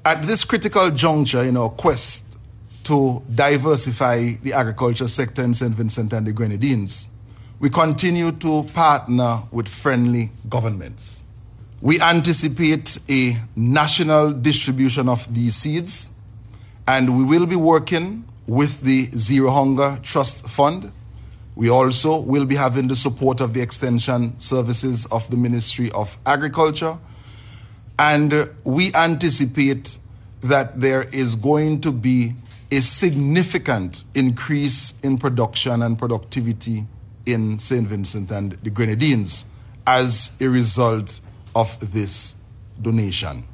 At this critical juncture in our quest to diversify the agriculture sector in St. Vincent and the Grenadines, we continue to partner with friendly governments. We anticipate a national distribution of these seeds, and we will be working with the Zero Hunger Trust Fund. We also will be having the support of the Extension Services of the Ministry of Agriculture, and we anticipate that there is going to be a significant increase in production and productivity in St. Vincent and the Grenadines as a result of this donation.